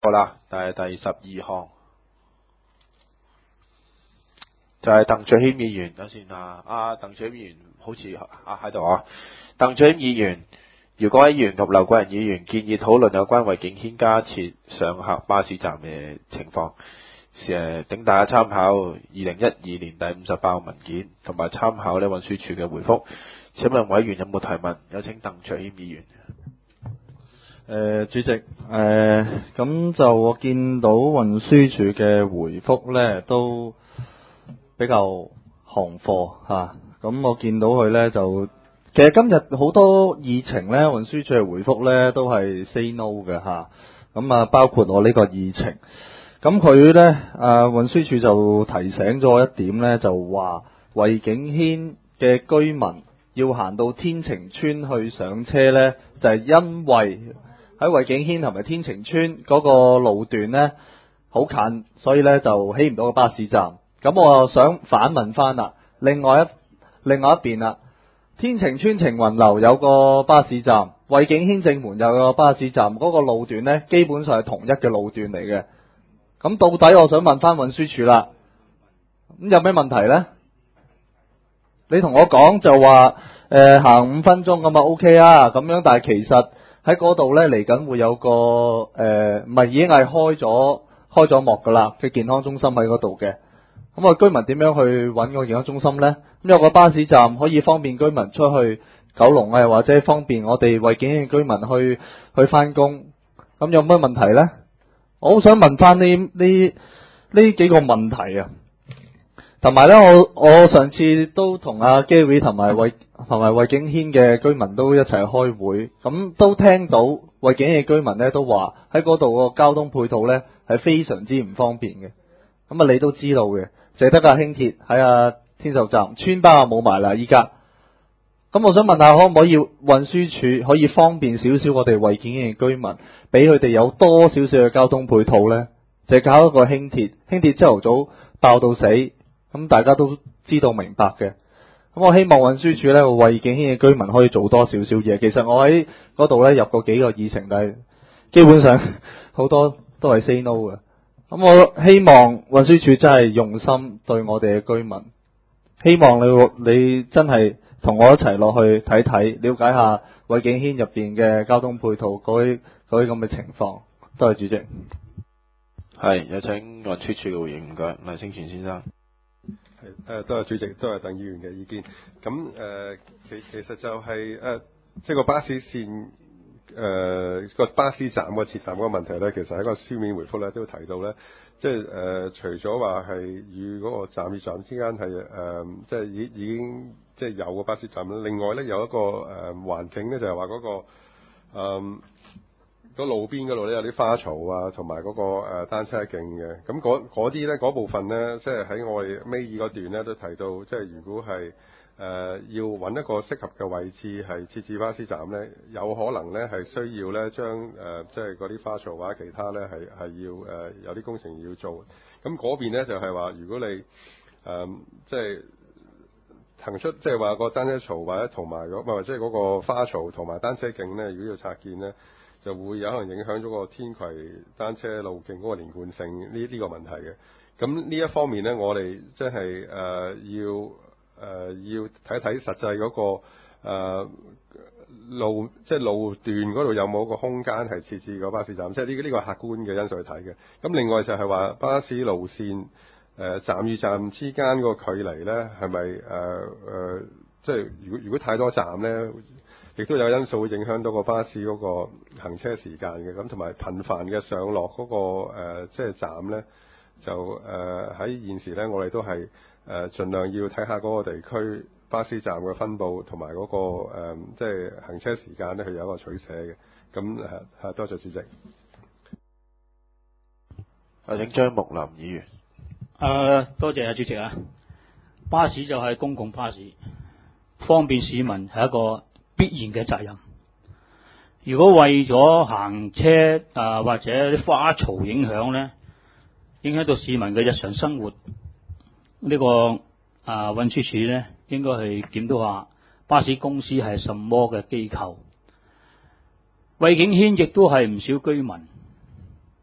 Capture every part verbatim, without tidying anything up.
好啦，但係第十二項就係鄧卓謙議員，等先啊，阿鄧卓謙議員好似啊喺度啊，鄧卓謙議員。如果委員及劉國仁議員建議討論有關衛景軒加設上客巴士站嘅情況，誒，請大家參考二零一二年第五十八號文件，同埋參考呢運輸署嘅回覆。請問委員有冇提問？有請鄧卓謙議員。 誒、呃，主席，誒、呃，咁就我見到運輸署嘅回覆呢，都比較行貨嚇。咁、啊、我見到佢呢，就，其實今日好多議程呢，運輸署嘅回覆呢，都係 say no 嘅嚇。咁啊，包括我呢個議程。咁佢呢，啊運輸署就提醒咗一點呢，就話衛景軒嘅居民要行到天晴邨去上車呢，就係、是、因為喺衛景軒同埋天晴邨嗰個路段呢好近，所以呢就起唔到個巴士站。咁我又想反問翻啦，另外一另外一邊啦，天晴邨晴雲樓有個巴士站，衛景軒正門有個巴士站，嗰、那個路段呢基本上係同一嘅路段嚟嘅。咁到底我想問翻運輸署啦，咁有咩問題呢？你同我講就話誒行五分鐘咁啊 OK 啊，咁樣，但係其實喺嗰度呢，嚟緊會有個誒，唔、呃、係已經係開咗開咗幕噶啦嘅健康中心喺嗰度嘅。咁啊居民點樣去揾個健康中心呢？咁有個巴士站可以方便居民出去九龍啊，或者方便我哋衛景軒居民去去翻工。咁有咩問題呢？我好想問翻呢呢呢幾個問題啊，同埋呢，我我上次都同阿 Gary 同埋衛同埋衛景軒嘅居民都一齊開會，咁都聽到衛景軒嘅居民呢都話喺嗰度個交通配套呢係非常之唔方便嘅。咁啊，你都知道嘅，淨係得架輕鐵喺阿天秀站，村巴啊冇埋啦依家。咁我想問下，可唔可以運輸署可以方便少少我哋衛景軒嘅居民，俾佢哋有多少少嘅交通配套呢？就係搞一個輕鐵，輕鐵朝頭早爆到死，咁大家都知道明白嘅。咁我希望運輸署呢，衛景軒嘅居民可以做多少少嘢。其實我喺嗰度呢入過幾個議程，但係基本上好多都係 say no 嘅。咁我希望運輸署真係用心對我哋嘅居民，希望你你真係同我一齊落去睇睇，了解下衛景軒入邊嘅交通配套嗰啲嗰啲咁嘅情況。多謝主席。 係，有請運輸署嘅回應，唔該，黎星全先生。 係誒，多謝主席，多謝鄧議員嘅意見。咁誒、呃，其其實就係、是、誒、呃，即係個巴士線誒個、呃、巴士站個設站嗰個問題咧，其實喺個書面回覆咧都提到咧，即係誒除咗話係與嗰個站與站之間係誒，即係已已經即係有個巴士站啦。另外咧有一個誒、呃、環境咧，就係話嗰個誒。呃個路邊嗰度咧有啲花槽啊，同埋嗰個誒單車徑嘅，咁嗰啲咧嗰部分咧，即係喺我哋尾二嗰段咧都提到，即係如果係誒、呃、要揾一個適合嘅位置係設置巴士站咧，有可能咧係需要咧將誒即係嗰啲花槽或者其他咧係係要誒、呃、有啲工程要做，咁嗰邊咧就係、是、話如果你誒即係騰出即係話個單車槽或者同埋嗰唔係即係嗰個花槽同埋單車徑咧，如果要拆建咧，就會有可能影響咗個天葵單車路徑嗰個連貫性呢呢、這個問題嘅。咁呢一方面呢，我哋即係誒要誒、呃、要睇睇實際嗰、那個、呃、路，即係路段嗰度有冇一個空間係設置個巴士站，即係呢呢個客觀嘅因素去睇嘅。咁另外就係話巴士路線誒、呃、站與站之間個距離呢，係咪誒誒即係如果如果太多站呢？亦都有因素會影響到個巴士嗰個行車時間嘅，咁同埋頻繁嘅上落嗰、那個誒、呃，即係站咧，就誒喺、呃、現時咧，我哋都係誒、呃、盡量要睇下嗰個地區巴士站嘅分佈同埋嗰個、呃、即係行車時間咧，係有一個取捨嘅。咁誒係多謝主席。 有請張木林議員。 誒、呃，多謝啊，主席啊。巴士就係公共巴士，方便市民係一個必然嘅責任。如果為咗行車啊、呃、或者啲花槽影響呢，影響到市民嘅日常生活，呢、這個啊運輸署呢應該去檢討下巴士公司係什麼嘅機構。衛景軒亦都係唔少居民，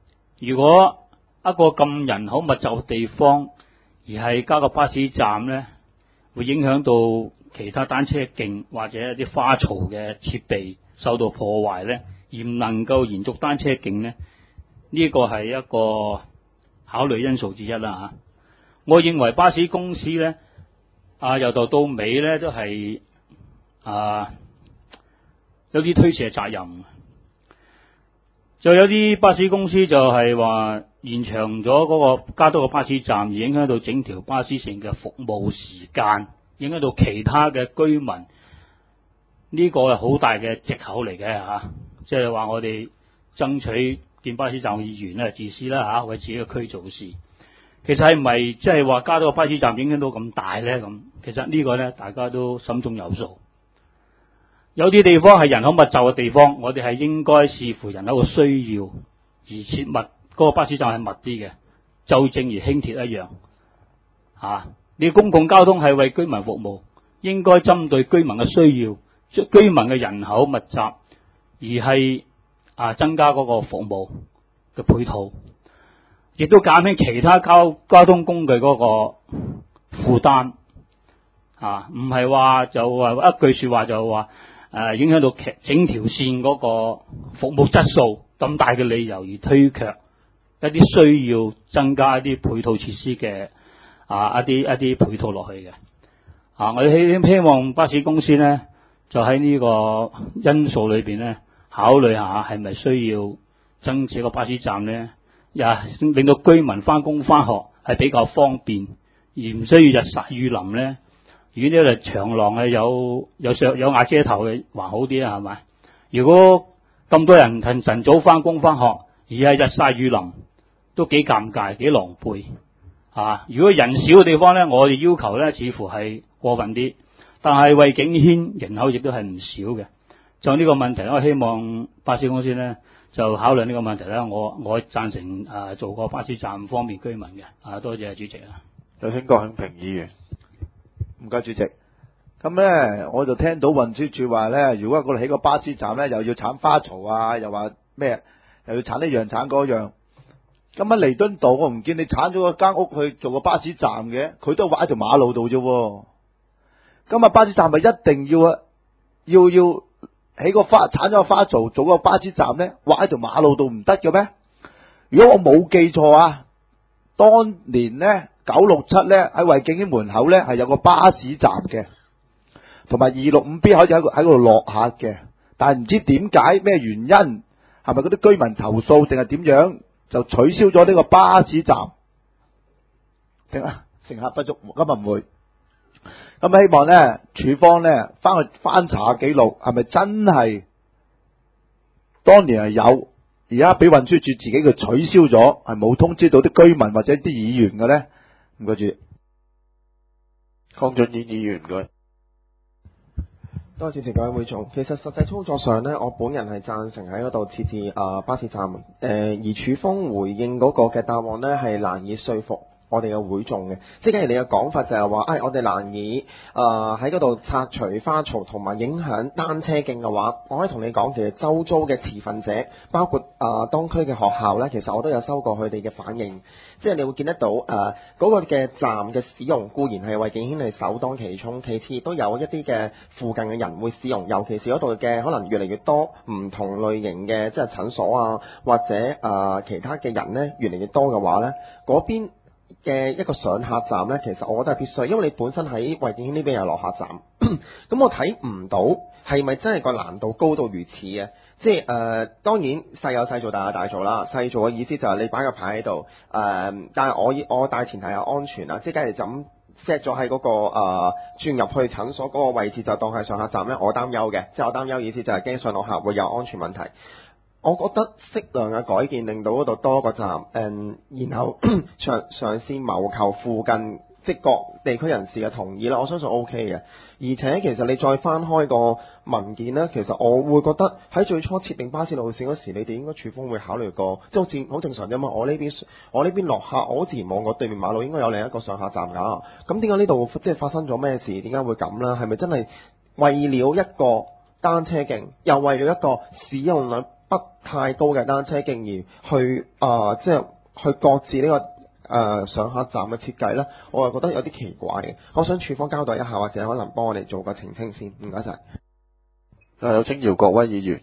如果一個咁人口密集嘅地方，而係加個巴士站呢，會影響到其他單車徑或者一啲花槽嘅設備受到破壞呢，而唔能夠延續單車徑呢，呢個係一個考慮因素之一啦吓。我認為巴士公司呢，啊由頭到尾呢都係啊有啲推卸責任，就有啲巴士公司就係話延長咗嗰個加多個巴士站，而影響到整條巴士線嘅服務時間，影響到其他嘅居民，呢個係好大嘅藉口嚟嘅吓，即係話我哋爭取建巴士站嘅議員咧自私啦吓，為自己嘅區做事。其實係咪即係話加多個巴士站影響到咁大咧？咁其實呢個咧大家都心中有數。有啲地方係人口密集嘅地方，我哋係應該視乎人口嘅需要而設密，嗰個巴士站係密啲嘅，就正如輕鐵一樣吓。你公共交通係為居民服務，應該針對居民嘅需要，居民嘅人口密集，而係啊增加嗰個服務嘅配套，亦都減輕其他交交通工具嗰個負擔啊，唔係話就話一句說話就話誒、啊、影響到整條線嗰個服務質素，咁大嘅理由而推卻一啲需要增加一啲配套設施嘅啊一啲一啲配套落去嘅啊，我哋希希望巴士公司咧就喺呢個因素裏邊咧考慮下係咪需要增設個巴士站咧，又令到居民翻工翻學係比較方便，而唔需要日曬雨淋咧。如果呢個長廊係有有上有瓦遮頭嘅，還好啲啊，係咪？如果咁多人晨晨早翻工翻學，而係日曬雨淋，都幾尷尬，幾狼狽啊！如果人少嘅地方咧，我哋要求咧似乎係過分啲，但係為景軒人口亦都係唔少嘅。就呢個問題，我希望巴士公司咧就考慮呢個問題咧。我我贊成啊做個巴士站方便居民嘅啊，多謝主席啊。 有請郭慶平議員。唔該，主席。咁咧，我就聽到運輸署話咧，如果嗰度起個巴士站咧，又要鏟花槽啊，又話咩，又要鏟呢樣鏟嗰樣。咁喺彌敦道，我唔見你鏟咗個間屋去做個巴士站嘅，佢都畫喺條馬路度啫。咁啊，巴士站咪一定要啊，要要起個花鏟咗個花槽做個巴士站咧，畫喺條馬路度唔得嘅咩？如果我冇記錯啊，當年咧。九六七咧喺惠景軒門口咧係有個巴士站嘅，同埋二六五 B 好似喺喺度落客嘅，但係唔知點解咩原因，係咪嗰啲居民投訴定係點樣就取消咗呢個巴士站？定啊乘客不足，今日唔會。咁希望咧署方咧翻去翻查記錄，係咪真係當年係有，而家俾運輸署自己佢取消咗，係冇通知到啲居民或者啲議員嘅咧？唔該住，鄺俊宇議員唔該。 多謝主席各位會眾。其實實際操作上呢，我本人係贊成喺嗰度設置啊、呃、巴士站。誒、呃，而署方回應嗰個嘅答案呢，係難以說服我哋嘅會眾嘅。即係假如你嘅講法就係話，誒、哎，我哋難以誒喺嗰度拆除花槽同埋影響單車徑嘅話，我可以同你講，其實周遭嘅持份者，包括啊、呃、當區嘅學校呢，其實我都有收過佢哋嘅反應。即係你會見得到誒嗰、呃那個嘅站嘅使用固然係惠景軒係首當其衝，其次亦都有一啲嘅附近嘅人會使用，尤其是嗰度嘅可能越嚟越多唔同類型嘅即係診所啊，或者誒、呃、其他嘅人呢越嚟越多嘅話呢，嗰邊嘅一個上客站呢，其實我覺得係必須，因為你本身喺惠景軒呢邊有落客站，咁我睇唔到係咪真係個難度高到如此嘅？即係誒、呃，當然細有細做，大有大做啦。細做嘅意思就係你擺個牌喺度，誒、呃，但係我我大前提係安全啊，即係假如就咁 set 咗喺嗰個誒、呃、轉入去診所嗰個位置就當係上客站咧，我擔憂嘅，即係我擔憂意思就係驚上落客會有安全問題。我覺得適量嘅改建令到嗰度多個站，誒、嗯，然後嘗嘗試謀求附近即各地區人士嘅同意啦，我相信 O K 嘅。而且其實你再翻開個文件呢，其實我會覺得喺最初設定巴士路線嗰時，你哋應該署方會考慮過，即係好似好正常啫嘛。我呢邊我呢邊落客，我好自然望過對面馬路應該有另一個上客站㗎。咁點解呢度即係發生咗咩事？點解會咁啦？係咪真係為了一個單車徑，又為了一個使用率不太高嘅單車徑而去啊、呃，即係去擱置呢、這個誒、呃、上客站嘅設計咧，我係覺得有啲奇怪嘅。我想署方交代一下，或者可能幫我哋做個澄清先。唔該晒。 啊，有請姚國威議員。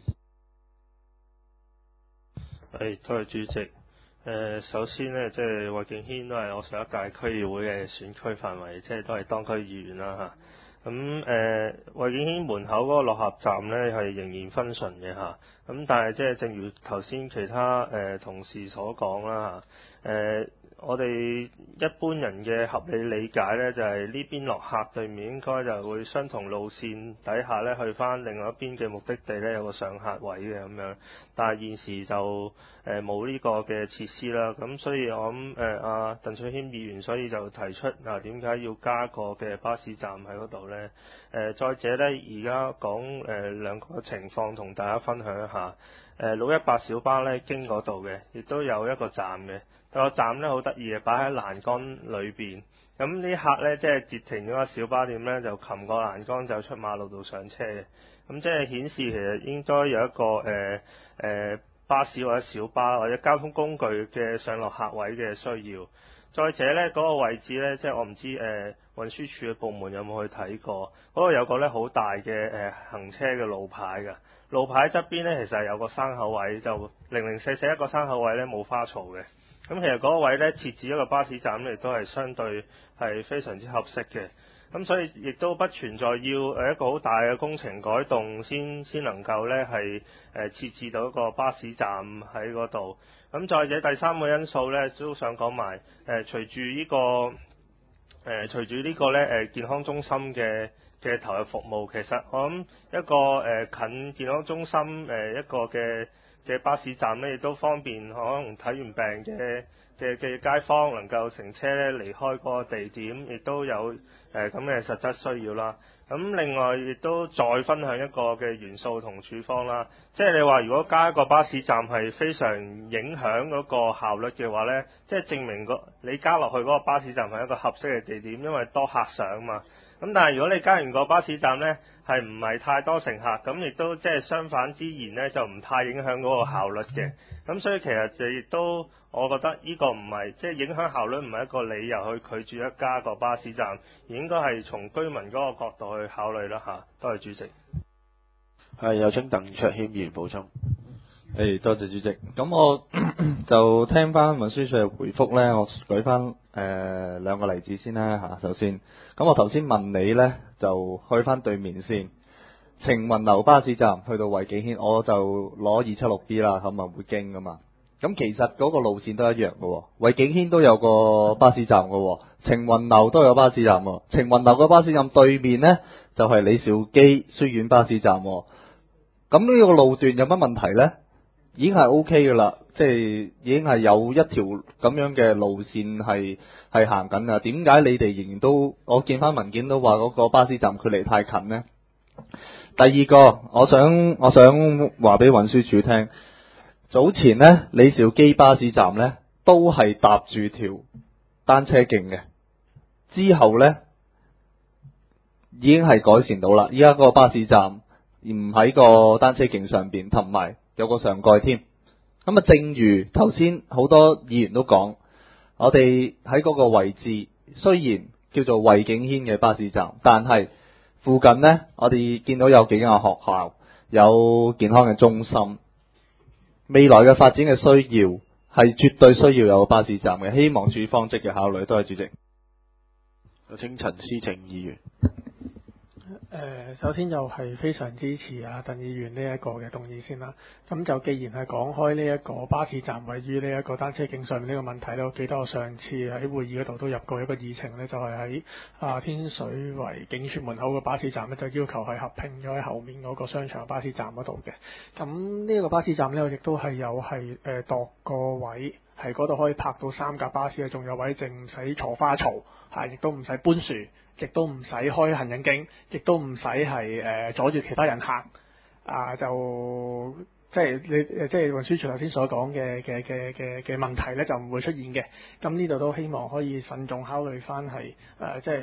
係，多謝主席。誒、呃，首先呢，即係衛敬軒都係我上一屆區議會嘅選區範圍，即係都係當區議員啦嚇。咁誒，衛敬軒門口嗰個落客站呢係仍然分順嘅嚇。咁但係即係正如頭先其他誒、呃、同事所講啦嚇，誒、呃。我哋一般人嘅合理理解呢，就係呢邊落客，對面應該就會相同路線底下呢，去翻另外一邊嘅目的地呢，有個上客位嘅咁樣。但係現時就誒冇呢個嘅設施啦，咁所以我諗誒阿鄧萃謙議員所以就提出嗱，點解要加個嘅巴士站喺嗰度呢？誒、呃、再者呢，而家講誒兩個情況同大家分享一下。誒六一八小巴呢，經嗰度嘅，亦都有一個站嘅。個站咧好得意嘅，擺喺欄杆裏邊。咁呢客咧即係截停咗個小巴點咧，就擒個欄杆就出馬路度上車嘅。咁即係顯示其實應該有一個誒誒、呃呃、巴士或者小巴或者交通工具嘅上落客位嘅需要。再者咧嗰、那個位置咧，即係我唔知誒、呃、運輸署嘅部門有冇去睇過，嗰度有個咧好大嘅誒、呃、行車嘅路牌㗎。路牌側邊咧其實係有個生口位，就零零四四一個生口位咧冇花槽嘅。咁其實嗰個位咧設置一個巴士站咧，亦都係相對係非常之合適嘅。咁所以亦都不存在要誒一個好大嘅工程改動先先能夠咧係誒設置到一個巴士站喺嗰度。咁再者第三個因素咧都想講埋誒，隨住呢個誒、呃、隨住呢個咧誒健康中心嘅嘅投入服務，其實我諗一個誒、呃、近健康中心誒、呃、一個嘅嘅巴士站咧，亦都方便可能睇完病嘅嘅嘅街坊能夠乘車咧離開嗰個地點，亦都有誒咁嘅實質需要啦。咁另外亦都再分享一個嘅元素同處方啦，即係你話如果加一個巴士站係非常影響嗰個效率嘅話呢，即係證明個你加落去嗰個巴士站係一個合適嘅地點，因為多客上嘛。咁但係如果你加完個巴士站呢，係唔係太多乘客，咁亦都即係相反之言呢，就唔太影響嗰個效率嘅。咁所以其實就亦都，我覺得呢個唔係即係影響效率，唔係一個理由去拒絕一加個巴士站，而應該係從居民嗰個角度去考慮啦嚇。多謝主席。 係，有請鄧卓謙議員補充。 誒、hey，多謝主席。咁我就聽翻運輸署嘅回覆呢，我舉翻誒兩個例子先啦嚇。首先，咁我頭先問你呢，就去翻對面先，晴雲樓巴士站去到衛景軒，我就攞二七六 B 啦，咁啊會經噶嘛。咁其實嗰個路線都一樣嘅喎，衛景軒都有個巴士站嘅喎，晴雲樓都有巴士站喎。晴雲樓個巴士站對面呢，就係、是、李兆基書院巴士站喎。咁呢個路段有乜問題呢？已經係 O K 嘅啦，即係已經係有一條咁樣嘅路線係係行緊啊。點解你哋仍然都，我見翻文件都話嗰個巴士站距離太近呢？第二個，我想我想話俾運輸署聽，早前呢，李兆基巴士站呢都係搭住條單車徑嘅，之後呢已經係改善到啦。依家個巴士站唔喺個單車徑上邊，同埋有個上蓋添。咁啊，正如頭先好多議員都講，我哋喺嗰個位置雖然叫做衛景軒嘅巴士站，但係附近呢，我哋見到有幾間學校，有健康嘅中心。未來嘅發展嘅需要係絕對需要有巴士站嘅，希望署方積極考慮。多謝主席。 有請陳思正議員。 誒、呃，首先就係非常支持啊鄧議員呢一個嘅動議先啦。咁就既然係講開呢一個巴士站位於呢一個單車徑上面呢個問題咧，我記得我上次喺會議嗰度都入過一個議程呢，就係喺啊天水圍警署門口個巴士站呢，就要求係合併咗喺後面嗰個商場巴士站嗰度嘅。咁呢一個巴士站呢，我亦都係有係誒度個位，係嗰度可以泊到三架巴士，仲有位淨唔使坐花槽，係亦都唔使搬樹。亦都唔使開行人徑，亦都唔使係誒阻住其他人行，啊就即係你誒即係運輸署頭先所講嘅嘅嘅嘅嘅問題咧，就唔會出現嘅。咁呢度都希望可以慎重考慮翻係誒即係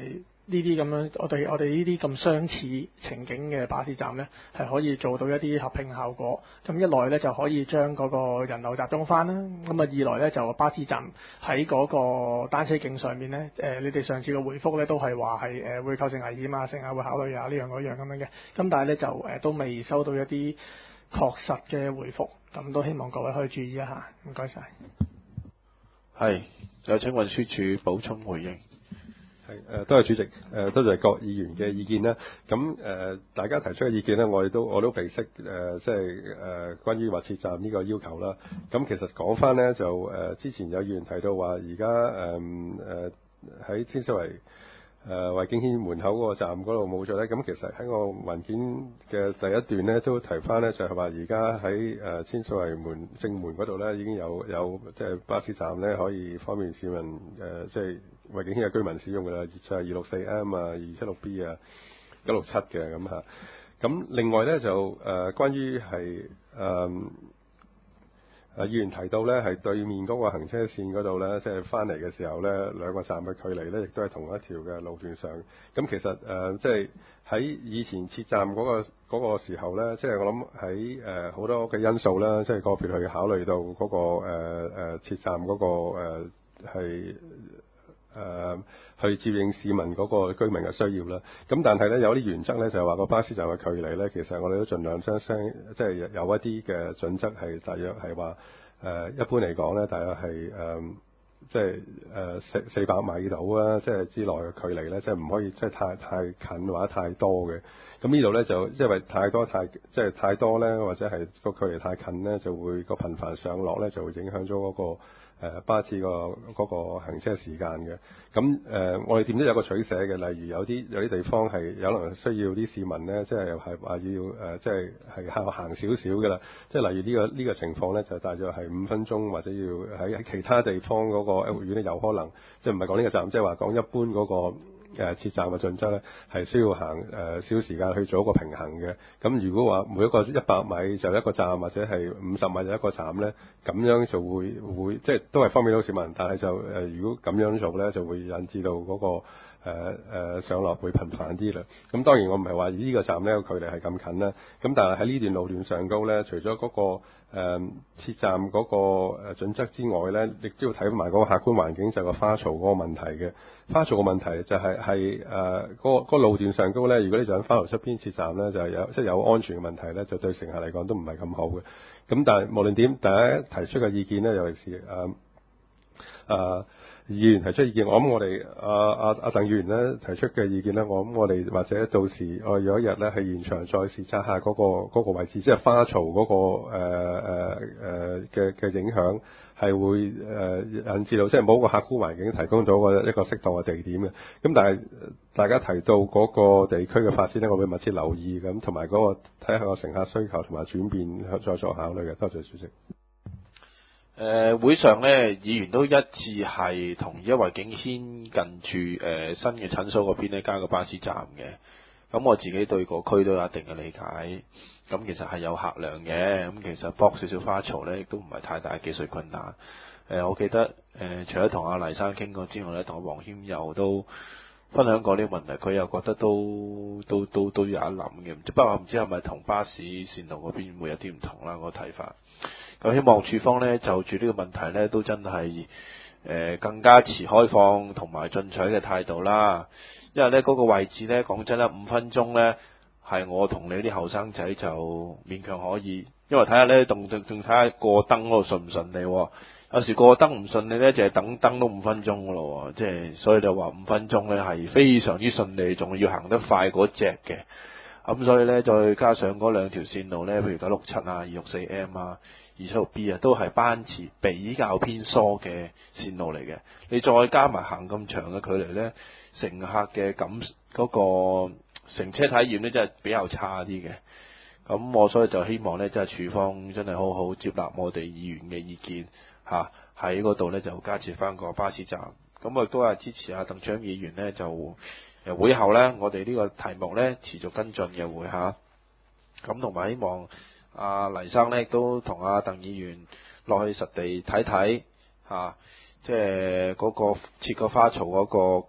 呢啲咁樣，我哋我哋呢啲咁相似情景嘅巴士站呢，係可以做到一啲合併效果。咁一來呢，就可以將嗰個人流集中翻啦。咁啊二來呢，就巴士站喺嗰個單車徑上面呢，誒、呃、你哋上次嘅回覆呢，都係話係誒會構成危險啊，成日會考慮啊呢樣嗰樣咁樣嘅。咁但係呢，就誒、呃、都未收到一啲確實嘅回覆，咁都希望各位可以注意一下。唔該晒。 係，有請運輸署補充回應。 係誒，多謝主席，誒、呃、多謝各議員嘅意見啦。咁誒、呃，大家提出嘅意見咧，我哋都我都備悉誒，即係誒關於話設站呢個要求啦。咁其實講翻咧，就誒、呃、之前有議員提到話，而家誒誒喺天水圍誒衛景軒門口嗰個站嗰度冇咗咧。咁其實喺個文件嘅第一段咧，都提翻咧，就係話而家喺誒天水圍門正門嗰度咧，已經有有即係巴士站咧，可以方便市民誒、呃、即係。衛景軒嘅居民使用嘅啦，就係二六四 M 啊、二七六 B 啊、九六七嘅咁嚇。咁另外咧就誒、呃、關於係誒誒議員提到咧，係對面嗰個行車線嗰度咧，即係翻嚟嘅時候咧，兩個站嘅距離咧，亦都係同一條嘅路段上。咁其實誒、呃、即係喺以前設站嗰、嗰個嗰個時候咧，即係我諗喺誒好多嘅因素啦，即係個別去考慮到嗰、嗰個誒誒、呃、設站嗰、嗰個誒係。呃誒、呃、去接應市民嗰個居民嘅需要啦，咁但係咧有啲原則咧就係話個巴士站嘅距離咧，其實我哋都盡量將聲即係有一啲嘅準則係大約係話誒一般嚟講咧，大約係誒即係誒四四百米度啊，即係之內嘅距離咧，即係唔可以即係太太近或者太多嘅。咁呢度咧就因為太多太即係太多咧，或者係個距離太近咧，就會個頻繁上落咧，就會影響咗嗰個。誒、呃、巴士個嗰個行車時間嘅，咁誒、呃、我哋點都有個取捨嘅，例如有啲有啲地方係有可能需要啲市民咧，即係又係話要誒、呃，即係係行行少少嘅啦，即係例如呢、呢個呢、呢個情況咧，就大約係五分鐘或者要喺喺其他地方嗰個屋苑咧有可能，即係唔係講呢個站，即係話講一般嗰、嗰個。誒設站嘅準則咧，係需要行誒少時間去做一個平衡嘅。咁如果話每一個一百米就一個站，或者係五十米就一個站咧，咁樣就會會即係都係方便到市民，但係就誒、呃、如果咁樣做咧，就會引致到嗰、那個誒、呃呃、上落會頻繁啲啦。咁當然我唔係話呢個站呢個距離係咁近啦。咁但係喺呢段路段上高咧，除咗嗰、那個。誒、嗯、設站嗰個誒準則之外咧，亦都要睇埋嗰個客觀環境，就係、是、個花槽嗰個問題嘅。花槽嘅問題就係係誒嗰個路段上高咧，如果你就喺花槽側邊設站咧，就係有即係、就是、有安全嘅問題咧，就對乘客嚟講都唔係咁好嘅。咁但係無論點，大家提出嘅意見咧，尤其是誒誒。呃呃議員提出意見，我諗我哋阿阿阿鄧議員咧提出嘅意見咧，我諗我哋或者到時我有一日咧喺現場再視察下嗰、嗰個嗰個位置，即係花槽嗰、嗰個誒誒誒嘅嘅影響係會誒、呃、引致到即係冇一個客觀環境提供到個一個適當嘅地點嘅。咁但係大家提到嗰個地區嘅發展咧，我會密切留意咁，同埋嗰個睇下個乘客需求同埋轉變再作考慮嘅。多謝主席。 誒、呃、會上咧，議員都一致係同意衛景軒近住誒、呃、新嘅診所嗰邊咧加個巴士站嘅。咁我自己對個區都有一定嘅理解。咁其實係有客量嘅。咁其實駁少少花槽咧，亦都唔係太大嘅技術困難。誒、呃，我記得誒、呃，除咗同阿黎生傾過之外咧，同阿黃謙佑都分享過呢個問題，佢又覺得都都都都有一諗嘅。不過唔知係咪同巴士線路嗰邊會有啲唔同啦，個睇法。咁希望處方咧就住呢個問題咧，都真係誒、呃、更加持開放同埋進取嘅態度啦。因為咧嗰、那個位置咧，講真啦，五分鐘咧係我同你啲後生仔就勉強可以。因為睇下咧，仲仲仲睇下過燈嗰度順唔順利、哦。有時過燈唔順利咧，就係等燈都五分鐘噶咯。即係所以就話五分鐘咧係非常之順利，仲要行得快嗰隻嘅。咁所以咧，再加上嗰兩條線路咧，譬如九六七啊、二六四 M 啊、二七六 B 啊，都係班次比較偏疏嘅線路嚟嘅。你再加埋行咁長嘅距離咧，乘客嘅感嗰個乘車體驗咧，真係比較差啲嘅。咁我所以就希望咧，即係處方真係好好接納我哋議員嘅意見嚇，喺嗰度咧就加設翻個巴士站。咁我亦都係支持阿鄧昌議員咧就。誒會後咧，我哋呢個題目咧持續跟進嘅會下，咁同埋希望阿、啊、黎生咧亦都同阿鄧議員落去實地睇睇嚇，即係嗰個設個花槽嗰個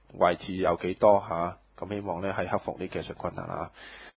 位置有幾多嚇，咁、希望咧係克服呢技術困難啊。